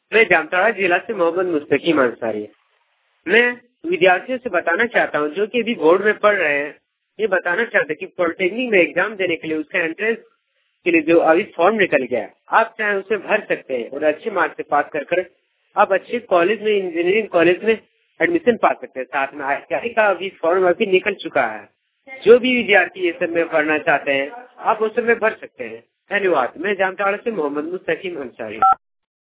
मैं जामताड़ा जिला से मोहम्मद मुस्तकीम अंसारी। मैं विद्यार्थियों से बताना चाहता हूँ जो कि अभी बोर्ड में पढ़ रहे हैं, ये बताना चाहते हैं कि पॉलिटेक्निक में एग्जाम देने के लिए उसका एंट्रेंस के लिए जो अभी फॉर्म निकल गया है, आप चाहे उसे भर सकते हैं और अच्छे मार्क्स से पास कर आप अच्छे कॉलेज में, इंजीनियरिंग कॉलेज में एडमिशन पा सकते हैं। साथ में ITI का अभी फॉर्म अभी निकल चुका है। जो भी विद्यार्थी ये सब में पढ़ना चाहते हैं, आप उस सब में भर सकते हैं। धन्यवाद। मैं जामताड़ा से मोहम्मद मुस्तकीम अंसारी।